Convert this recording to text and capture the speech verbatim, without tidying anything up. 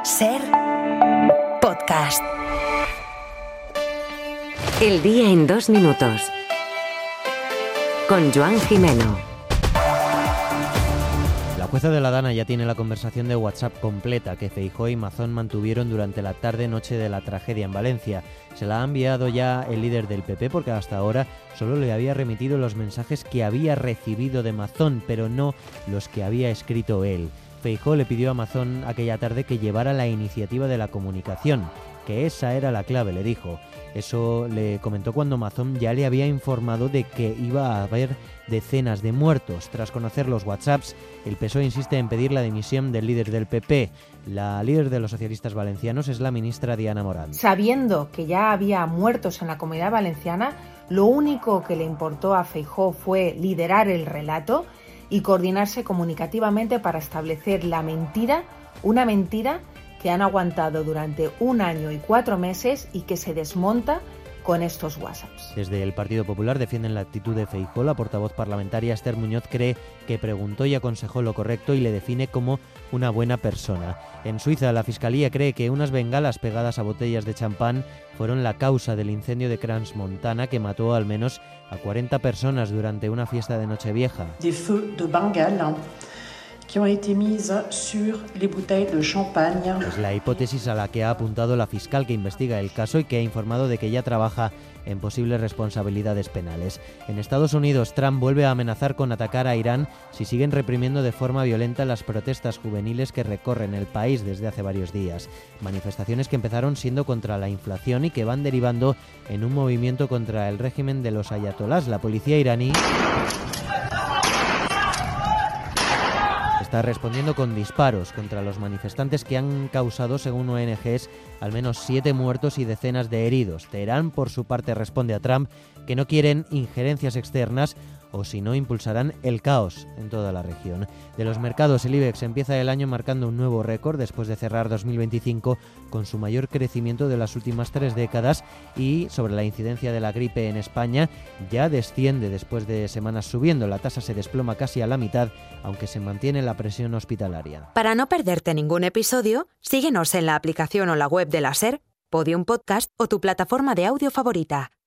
Ser podcast. El día en dos minutos. Con Joan Jimeno. La jueza de la Dana ya tiene la conversación de WhatsApp completa que Feijóo y Mazón mantuvieron durante la tarde-noche de la tragedia en Valencia. Se la ha enviado ya el líder del P P porque hasta ahora solo le había remitido los mensajes que había recibido de Mazón, pero no los que había escrito él. Feijóo le pidió a Mazón aquella tarde que llevara la iniciativa de la comunicación, que esa era la clave, le dijo. Eso le comentó cuando Mazón ya le había informado de que iba a haber decenas de muertos. Tras conocer los WhatsApps, el P S O E insiste en pedir la dimisión del líder del P P. La líder de los socialistas valencianos es la ministra Diana Morant. Sabiendo que ya había muertos en la Comunidad Valenciana, lo único que le importó a Feijóo fue liderar el relato y coordinarse comunicativamente para establecer la mentira, una mentira que han aguantado durante un año y cuatro meses y que se desmonta con estos WhatsApps. Desde el Partido Popular defienden la actitud de Feijóo. La portavoz parlamentaria Esther Muñoz cree que preguntó y aconsejó lo correcto y le define como una buena persona. En Suiza, la Fiscalía cree que unas bengalas pegadas a botellas de champán fueron la causa del incendio de Crans-Montana que mató al menos a cuarenta personas durante una fiesta de Nochevieja. Des feux de Bengale que ont été mises sur les bouteilles de champagne. Es la hipótesis a la que ha apuntado la fiscal que investiga el caso y que ha informado de que ya trabaja en posibles responsabilidades penales. En Estados Unidos, Trump vuelve a amenazar con atacar a Irán si siguen reprimiendo de forma violenta las protestas juveniles que recorren el país desde hace varios días. Manifestaciones que empezaron siendo contra la inflación y que van derivando en un movimiento contra el régimen de los ayatolás. La policía iraní está respondiendo con disparos contra los manifestantes que han causado, según O N Ges, al menos siete muertos y decenas de heridos. Teherán, por su parte, responde a Trump que no quieren injerencias externas o si no impulsarán el caos en toda la región. De los mercados, el IBEX empieza el año marcando un nuevo récord después de cerrar dos mil veinticinco con su mayor crecimiento de las últimas tres décadas y sobre la incidencia de la gripe en España ya desciende después de semanas subiendo. La tasa se desploma casi a la mitad, aunque se mantiene la presión hospitalaria. Para no perderte ningún episodio, síguenos en la aplicación o la web de la SER, Podium Podcast o tu plataforma de audio favorita.